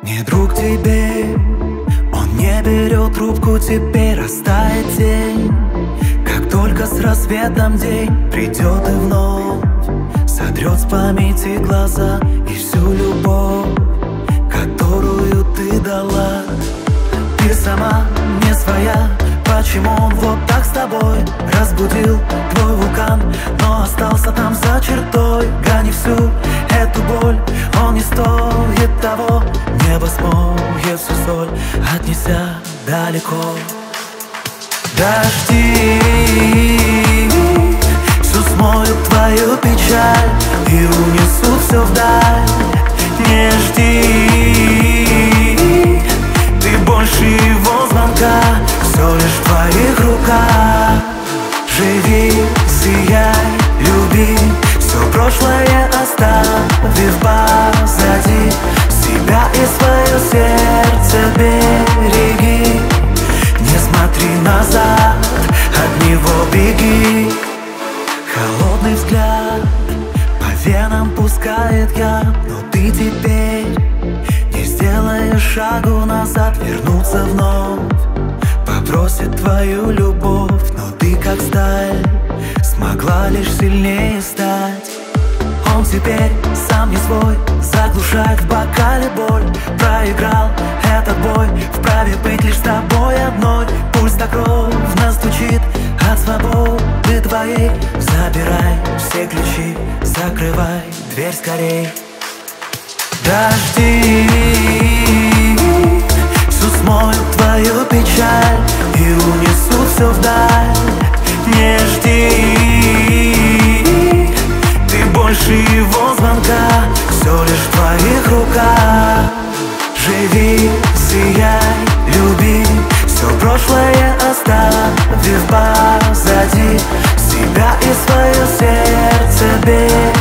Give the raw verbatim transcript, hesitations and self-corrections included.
Не друг тебе, он не берет трубку, теперь растает тень. Как только с рассветом день придет и вновь сотрет с памяти глаза и всю любовь, которую ты дала. Ты сама не своя, почему он вот так с тобой? Разбудил твой вулкан, но остался там за чертой. Гони всю эту боль, он не стоит того. Небо смоет всю соль, отнеся далеко. Дожди всю смоют твою печаль и унесут все вдаль. Не жди ты больше его звонка, все лишь в твоих руках. Живи, сияй, люби, все прошлое оставив позади. Себя и свое сердце береги, не смотри назад, от него беги. Холодный взгляд по венам пускает яд, но ты теперь не сделаешь шагу назад. Вернуться вновь попросит твою любовь, но ты как сталь смогла лишь сильнее стать. Он теперь сам не свой, заглушает в бокале боль. Проиграл этот бой, вправе быть лишь с тобой одной. Пульс так ровно стучит от свободы твоей. Забирай все ключи, закрывай дверь скорей. Дожди всю смоют твою печаль и унесут все вдаль. Не жди ты больше его звонка, все лишь в твоих руках. Живи, сияй, люби, все прошлое оставив позади. Себя и свое сердце береги,